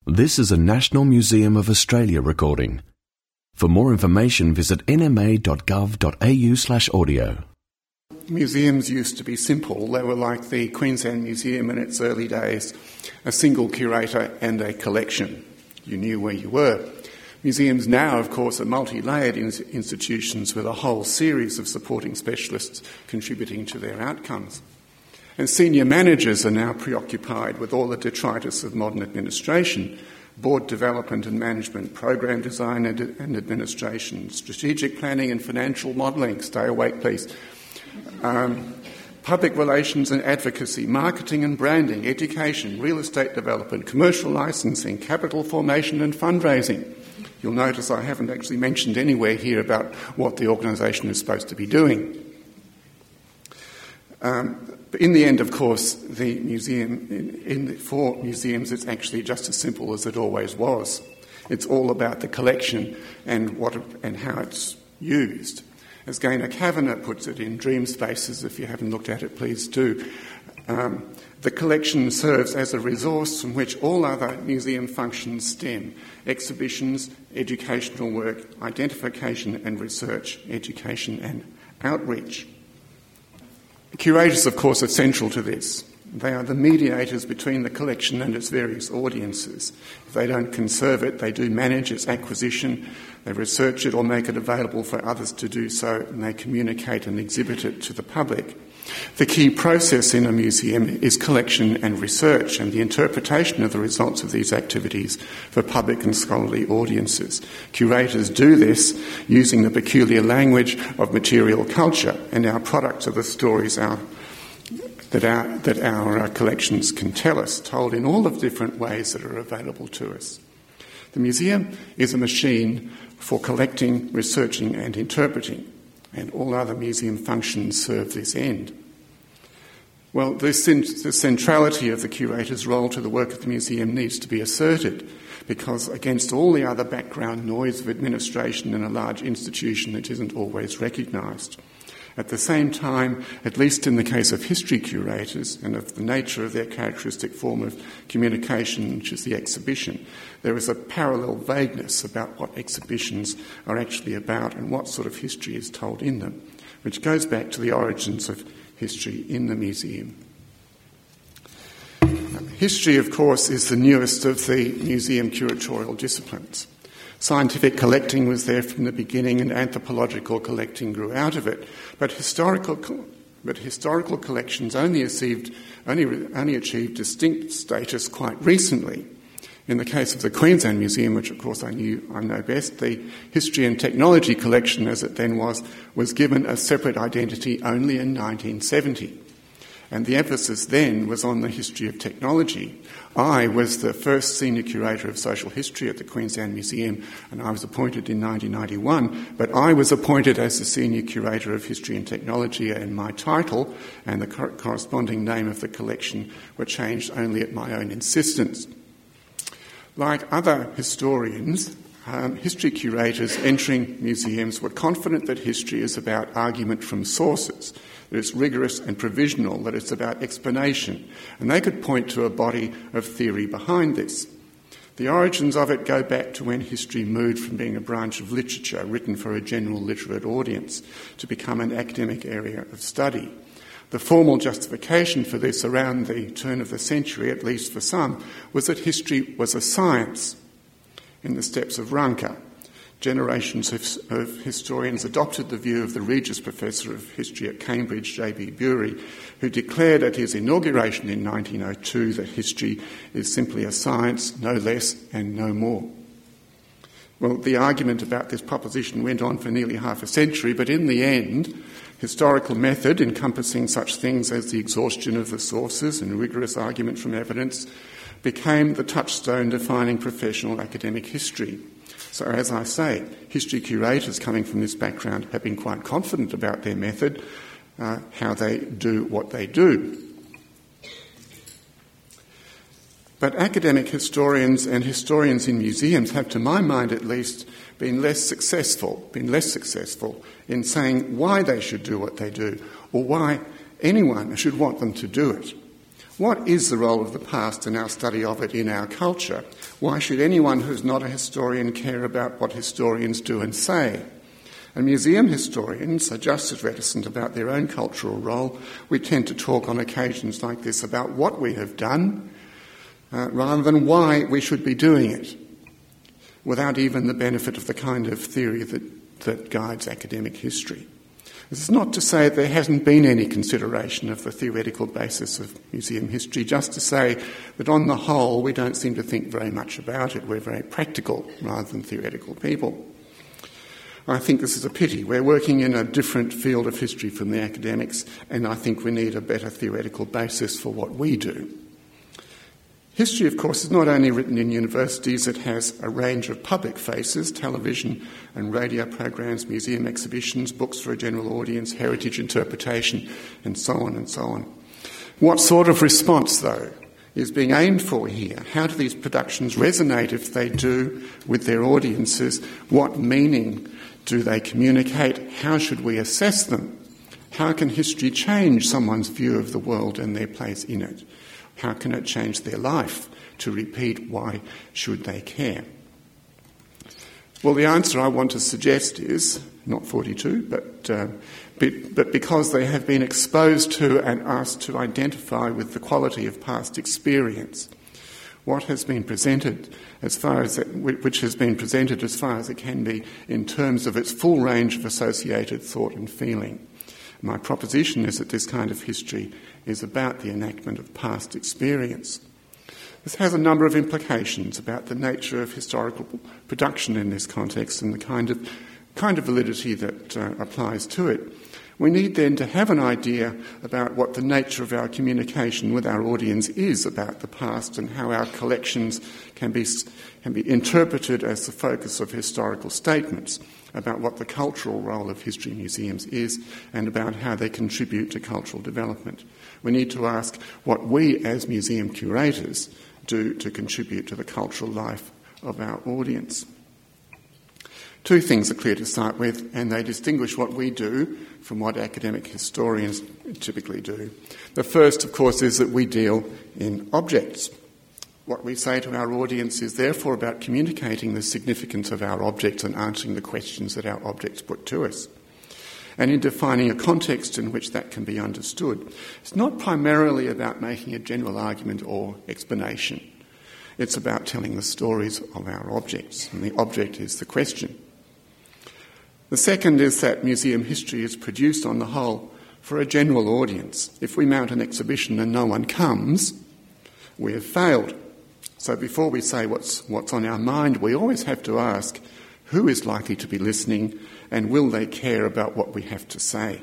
This is a National Museum of Australia recording. For more information, visit nma.gov.au/audio. Museums used to be simple. They were like the Queensland Museum in its early days, a single curator and a collection. You knew where you were. Museums now, of course, are multi-layered institutions with a whole series of supporting specialists contributing to their outcomes. And senior managers are now preoccupied with all the detritus of modern administration, board development and management, program design and administration, strategic planning and financial modelling, stay awake please, public relations and advocacy, marketing and branding, education, real estate development, commercial licensing, capital formation and fundraising. You'll notice I haven't actually mentioned anywhere here about what the organisation is supposed to be doing. But in the end, of course, the museum, for museums, it's actually just as simple as it always was. It's all about the collection and how it's used. As Gaynor Kavanagh puts it in Dream Spaces, if you haven't looked at it, please do. The collection serves as a resource from which all other museum functions stem: exhibitions, educational work, identification and research, education and outreach. Curators, of course, are central to this. They are the mediators between the collection and its various audiences. If they don't conserve it, they do manage its acquisition, they research it or make it available for others to do so, and they communicate and exhibit it to the public. The key process in a museum is collection and research and the interpretation of the results of these activities for public and scholarly audiences. Curators do this using the peculiar language of material culture, and our products are the stories that our collections can tell us, told in all of different ways that are available to us. The museum is a machine for collecting, researching and interpreting, and all other museum functions serve this end. Well, the centrality of the curator's role to the work of the museum needs to be asserted, because against all the other background noise of administration in a large institution, it isn't always recognised. At the same time, at least in the case of history curators and of the nature of their characteristic form of communication, which is the exhibition, there is a parallel vagueness about what exhibitions are actually about and what sort of history is told in them, which goes back to the origins of history in the museum. History, of course, is the newest of the museum curatorial disciplines. Scientific collecting was there from the beginning and anthropological collecting grew out of it. But historical collections only achieved distinct status quite recently. In the case of the Queensland Museum, which of course I know best, the History and Technology collection, as it then was given a separate identity only in 1970. And the emphasis then was on the history of technology. I was the first senior curator of social history at the Queensland Museum, and I was appointed in 1991, but I was appointed as the senior curator of history and technology, and my title and the corresponding name of the collection were changed only at my own insistence. Like other historians, history curators entering museums were confident that history is about argument from sources, that it's rigorous and provisional, that it's about explanation, and they could point to a body of theory behind this. The origins of it go back to when history moved from being a branch of literature written for a general literate audience to become an academic area of study. The formal justification for this around the turn of the century, at least for some, was that history was a science. In the steps of Ranke, generations of historians adopted the view of the Regius Professor of History at Cambridge, J.B. Bury, who declared at his inauguration in 1902 that history is simply a science, no less and no more. Well, the argument about this proposition went on for nearly half a century, but in the end, historical method, encompassing such things as the exhaustion of the sources and rigorous argument from evidence, became the touchstone defining professional academic history. So, as I say, history curators coming from this background have been quite confident about their method, how they do what they do. But academic historians and historians in museums have, to my mind at least, been less successful in saying why they should do what they do, or why anyone should want them to do it. What is the role of the past and our study of it in our culture? Why should anyone who's not a historian care about what historians do and say? And museum historians are just as reticent about their own cultural role. We tend to talk on occasions like this about what we have done rather than why we should be doing it, without even the benefit of the kind of theory that guides academic history. This is not to say there hasn't been any consideration of the theoretical basis of museum history, just to say that on the whole we don't seem to think very much about it. We're very practical rather than theoretical people. I think this is a pity. We're working in a different field of history from the academics, and I think we need a better theoretical basis for what we do. History, of course, is not only written in universities, it has a range of public faces, television and radio programs, museum exhibitions, books for a general audience, heritage interpretation, and so on and so on. What sort of response, though, is being aimed for here? How do these productions resonate, if they do, with their audiences? What meaning do they communicate? How should we assess them? How can history change someone's view of the world and their place in it? How can it change their life? To repeat, why should they care? Well, the answer I want to suggest is, not 42, but because they have been exposed to and asked to identify with the quality of past experience. What has been presented which has been presented as far as it can be in terms of its full range of associated thought and feeling. My proposition is that this kind of history is about the enactment of past experience. This has a number of implications about the nature of historical production in this context and the kind of validity that applies to it. We need then to have an idea about what the nature of our communication with our audience is about the past and how our collections can be interpreted as the focus of historical statements about what the cultural role of history museums is and about how they contribute to cultural development. We need to ask what we as museum curators do to contribute to the cultural life of our audience. Two things are clear to start with, and they distinguish what we do from what academic historians typically do. The first, of course, is that we deal in objects. What we say to our audience is therefore about communicating the significance of our objects and answering the questions that our objects put to us, and in defining a context in which that can be understood. It's not primarily about making a general argument or explanation. It's about telling the stories of our objects, and the object is the question. The second is that museum history is produced on the whole for a general audience. If we mount an exhibition and no one comes, we have failed. So before we say what's on our mind, we always have to ask who is likely to be listening and will they care about what we have to say.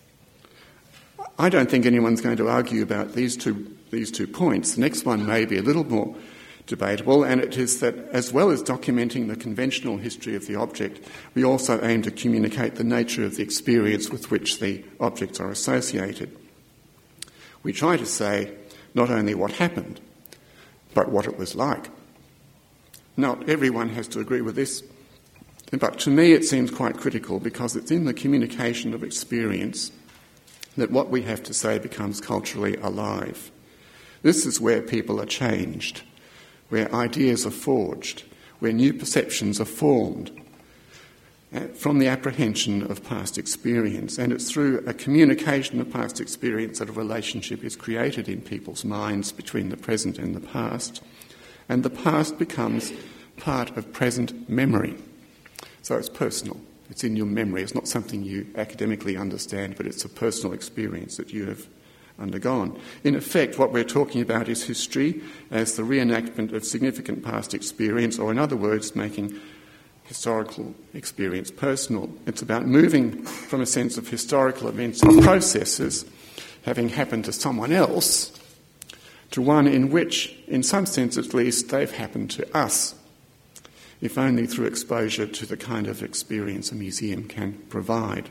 I don't think anyone's going to argue about these two points. The next one may be a little more debatable, and it is that as well as documenting the conventional history of the object, we also aim to communicate the nature of the experience with which the objects are associated. We try to say not only what happened, but what it was like. Not everyone has to agree with this, but to me it seems quite critical because it's in the communication of experience that what we have to say becomes culturally alive. This is where people are changed, where ideas are forged, where new perceptions are formed from the apprehension of past experience. And it's through a communication of past experience that a relationship is created in people's minds between the present and the past. And the past becomes part of present memory. So it's personal. It's in your memory. It's not something you academically understand, but it's a personal experience that you have undergone. In effect, what we're talking about is history as the reenactment of significant past experience, or in other words, making historical experience personal. It's about moving from a sense of historical events and processes having happened to someone else to one in which, in some sense at least, they've happened to us, if only through exposure to the kind of experience a museum can provide.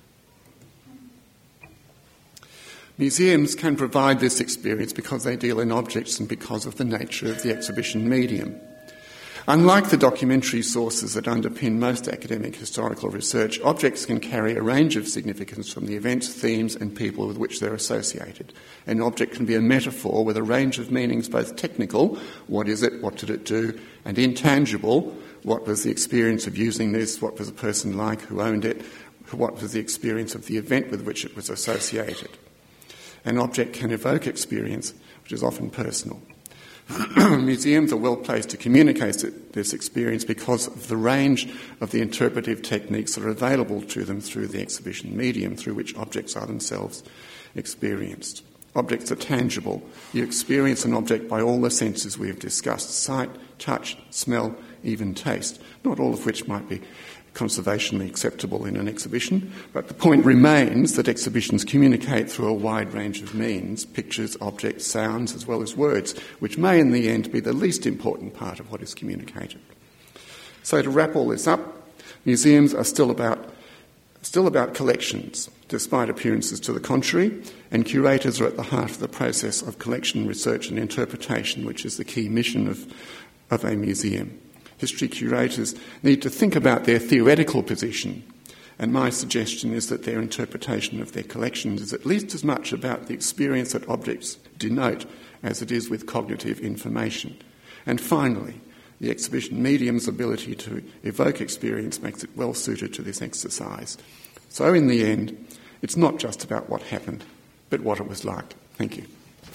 Museums can provide this experience because they deal in objects and because of the nature of the exhibition medium. Unlike the documentary sources that underpin most academic historical research, objects can carry a range of significance from the events, themes and people with which they're associated. An object can be a metaphor with a range of meanings, both technical, what is it, what did it do, and intangible, what was the experience of using this, what was the person like who owned it, what was the experience of the event with which it was associated. An object can evoke experience, which is often personal. Museums are well placed to communicate this experience because of the range of the interpretive techniques that are available to them through the exhibition medium through which objects are themselves experienced. Objects are tangible. You experience an object by all the senses we have discussed: sight, touch, smell, even taste, not all of which might be conservationally acceptable in an exhibition, but the point remains that exhibitions communicate through a wide range of means: pictures, objects, sounds, as well as words, which may in the end be the least important part of what is communicated. So to wrap all this up, museums are still about collections, despite appearances to the contrary, and curators are at the heart of the process of collection, research and interpretation, which is the key mission of a museum. History curators need to think about their theoretical position, and my suggestion is that their interpretation of their collections is at least as much about the experience that objects denote as it is with cognitive information. And finally, the exhibition medium's ability to evoke experience makes it well suited to this exercise. So in the end, it's not just about what happened, but what it was like. Thank you.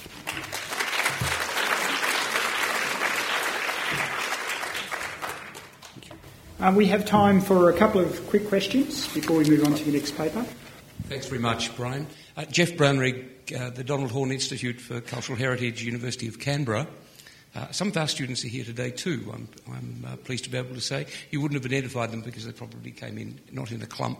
We have time for a couple of quick questions before we move on to the next paper. Thanks very much, Brian. Jeff Brownrigg, the Donald Horne Institute for Cultural Heritage, University of Canberra. Some of our students are here today too, I'm pleased to be able to say. You wouldn't have identified them because they probably came in not in a clump.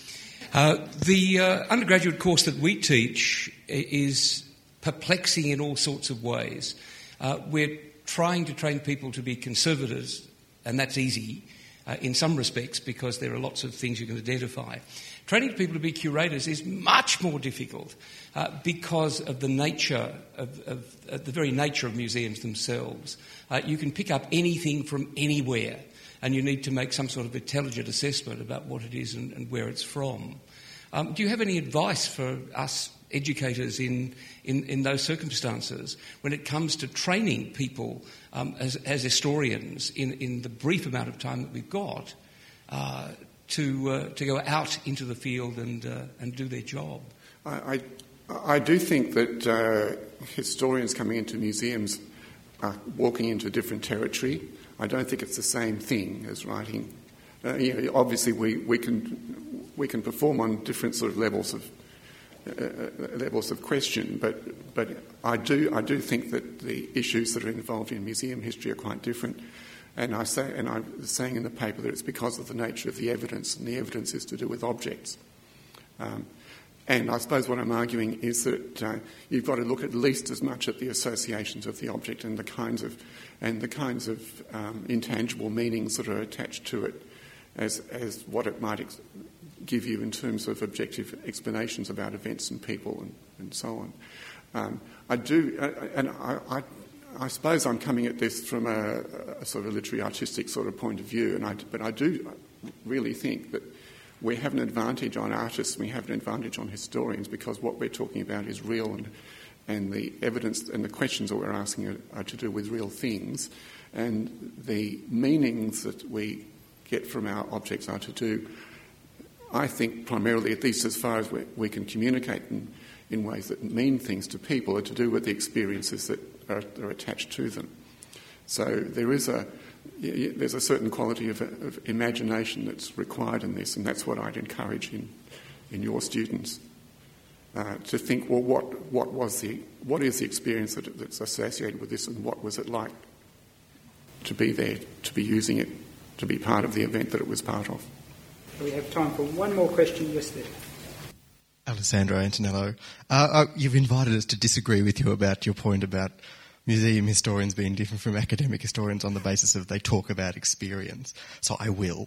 The undergraduate course that we teach is perplexing in all sorts of ways. We're trying to train people to be conservators, and that's easy in some respects because there are lots of things you can identify. Training people to be curators is much more difficult because of the nature of the very nature of museums themselves. You can pick up anything from anywhere, and you need to make some sort of intelligent assessment about what it is and where it's from. Do you have any advice for us educators in those circumstances when it comes to training people as historians in the brief amount of time that we've got to go out into the field and do their job? I do think that historians coming into museums are walking into different territory. I don't think it's the same thing as writing. Obviously, we can perform on different sort of levels of question, but I do think that the issues that are involved in museum history are quite different. And I was saying in the paper that it's because of the nature of the evidence, and the evidence is to do with objects. And I suppose what I'm arguing is that you've got to look at least as much at the associations of the object and the kinds of intangible meanings that are attached to it as what it might give you in terms of objective explanations about events and people and so on. I suppose I'm coming at this from a sort of literary artistic sort of point of view, but I do really think that we have an advantage on artists, we have an advantage on historians, because what we're talking about is real, and the evidence and the questions that we're asking are to do with real things, and the meanings that we get from our objects are to do, I think, primarily, at least as far as we can communicate in ways that mean things to people, are to do with the experiences that are attached to them. So there's a certain quality of imagination that's required in this, and that's what I'd encourage in your students to think. Well, what is the experience that's associated with this, and what was it like to be there, to be using it, to be part of the event that it was part of? We have time for one more question. Yes, there. Alessandro Antonello, you've invited us to disagree with you about your point about museum historians being different from academic historians on the basis of they talk about experience. So I will.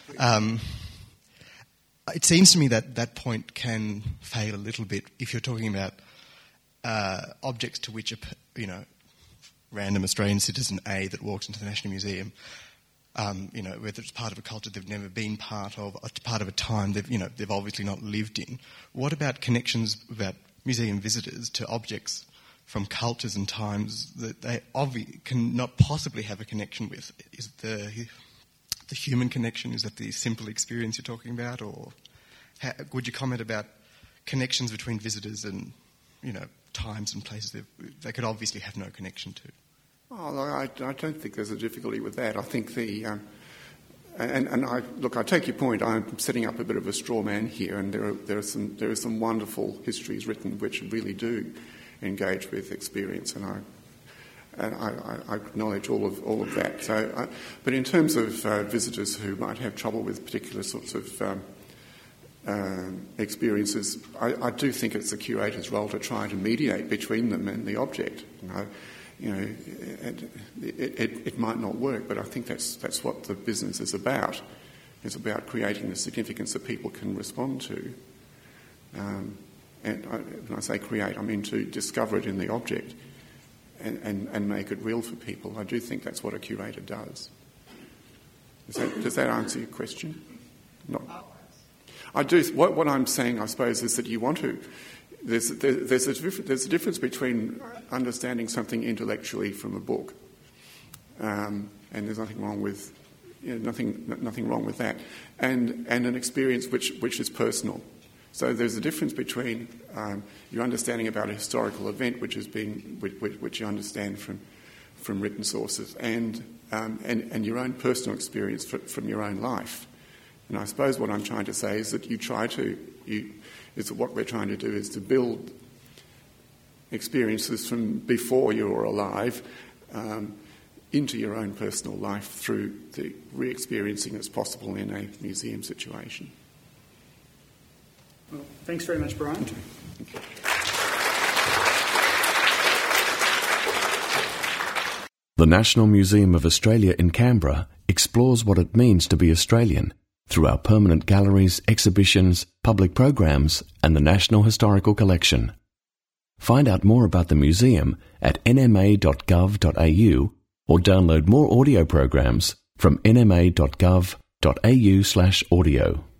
It seems to me that point can fail a little bit if you're talking about objects to which random Australian citizen A that walks into the National Museum, whether it's part of a culture they've never been part of, or part of a time they've obviously not lived in. What about connections about museum visitors to objects from cultures and times that they cannot possibly have a connection with? Is the human connection, is that the simple experience you're talking about, or would you comment about connections between visitors and times and places they could obviously have no connection to? Oh, I don't think there's a difficulty with that. I think I take your point. I'm setting up a bit of a straw man here, and there are some wonderful histories written which really do engage with experience, and I acknowledge all of that. So, but in terms of visitors who might have trouble with particular sorts of experiences, I do think it's the curator's role to try to mediate between them and the object. It might not work, but I think that's what the business is about. It's about creating the significance that people can respond to. And when I say create, I mean to discover it in the object and make it real for people. I do think that's what a curator does. Does that answer your question? Not. I do. What I'm saying, I suppose, is that you want to. There's a difference between understanding something intellectually from a book, and there's nothing wrong with nothing wrong with that, and an experience which is personal. So there's a difference between your understanding about a historical event, which you understand from written sources, and your own personal experience from your own life. And I suppose what I'm trying to say is that what we're trying to do is to build experiences from before you were alive into your own personal life through the re-experiencing that's possible in a museum situation. Well, thanks very much, Brian. Okay. The National Museum of Australia in Canberra explores what it means to be Australian through our permanent galleries, exhibitions, public programs, and the National Historical Collection. Find out more about the museum at nma.gov.au or download more audio programs from nma.gov.au/audio.